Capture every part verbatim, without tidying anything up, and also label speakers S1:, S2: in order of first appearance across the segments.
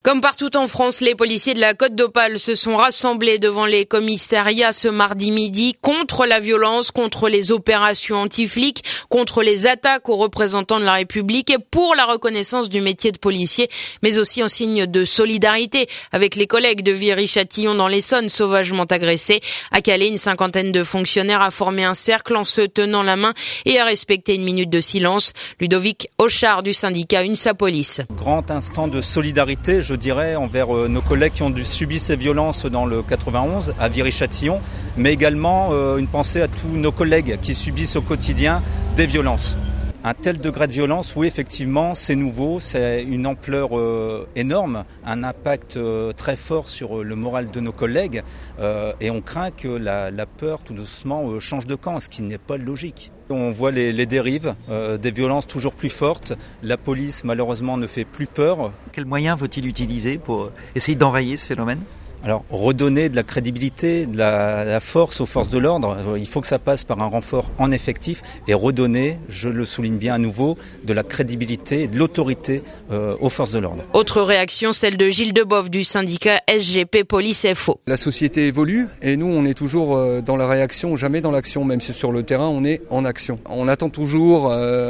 S1: Comme partout en France, les policiers de la Côte d'Opale se sont rassemblés devant les commissariats ce mardi midi contre la violence, contre les opérations anti-flics, contre les attaques aux représentants de la République et pour la reconnaissance du métier de policier, mais aussi en signe de solidarité avec les collègues de Viry-Châtillon dans l'Essonne sauvagement agressés. À Calais, une cinquantaine de fonctionnaires a formé un cercle en se tenant la main et a respecté une minute de silence. Ludovic Auchard du syndicat UNSA Police.
S2: Grand instant de solidarité, je dirais, envers nos collègues qui ont dû subir ces violences dans le quatre-vingt-onze à Viry-Châtillon, mais également une pensée à tous nos collègues qui subissent au quotidien des violences. Un tel degré de violence, oui, effectivement, c'est nouveau, c'est une ampleur euh, énorme, un impact euh, très fort sur le moral de nos collègues euh, et on craint que la, la peur, tout doucement, euh, change de camp, ce qui n'est pas logique. On voit les, les dérives, euh, des violences toujours plus fortes, la police, malheureusement, ne fait plus peur.
S3: Quels moyens faut-il utiliser pour essayer d'enrayer ce phénomène ?
S2: Alors, redonner de la crédibilité, de la, la force aux forces de l'ordre, il faut que ça passe par un renfort en effectif et redonner, je le souligne bien à nouveau, de la crédibilité et de l'autorité euh, aux forces de l'ordre.
S1: Autre réaction, celle de Gilles Deboff du syndicat S G P Police F O.
S4: La société évolue et nous, on est toujours dans la réaction, jamais dans l'action, même si sur le terrain, on est en action. On attend toujours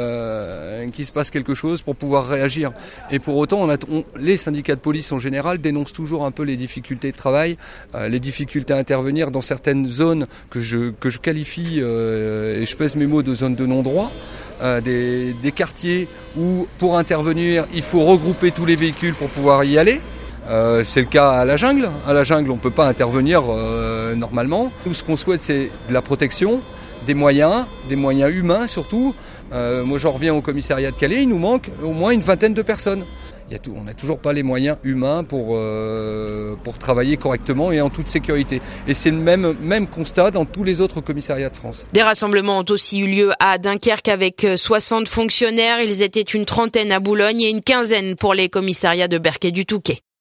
S4: euh, qu'il se passe quelque chose pour pouvoir réagir. Et pour autant, on a, on, les syndicats de police en général dénoncent toujours un peu les difficultés de travail, euh, les difficultés à intervenir dans certaines zones que je, que je qualifie, euh, et je pèse mes mots, de zones de non-droit, euh, des, des quartiers où pour intervenir il faut regrouper tous les véhicules pour pouvoir y aller. Euh, c'est le cas à la jungle. À la jungle on ne peut pas intervenir euh, normalement. Tout ce qu'on souhaite, c'est de la protection, des moyens, des moyens humains surtout. Euh, moi j'en reviens au commissariat de Calais, il nous manque au moins une vingtaine de personnes. Il y a tout, on n'a toujours pas les moyens humains pour, euh, pour travailler correctement et en toute sécurité. Et c'est le même, même constat dans tous les autres commissariats de France.
S1: Des rassemblements ont aussi eu lieu à Dunkerque avec soixante fonctionnaires. Ils étaient une trentaine à Boulogne et une quinzaine pour les commissariats de Berck et du Touquet.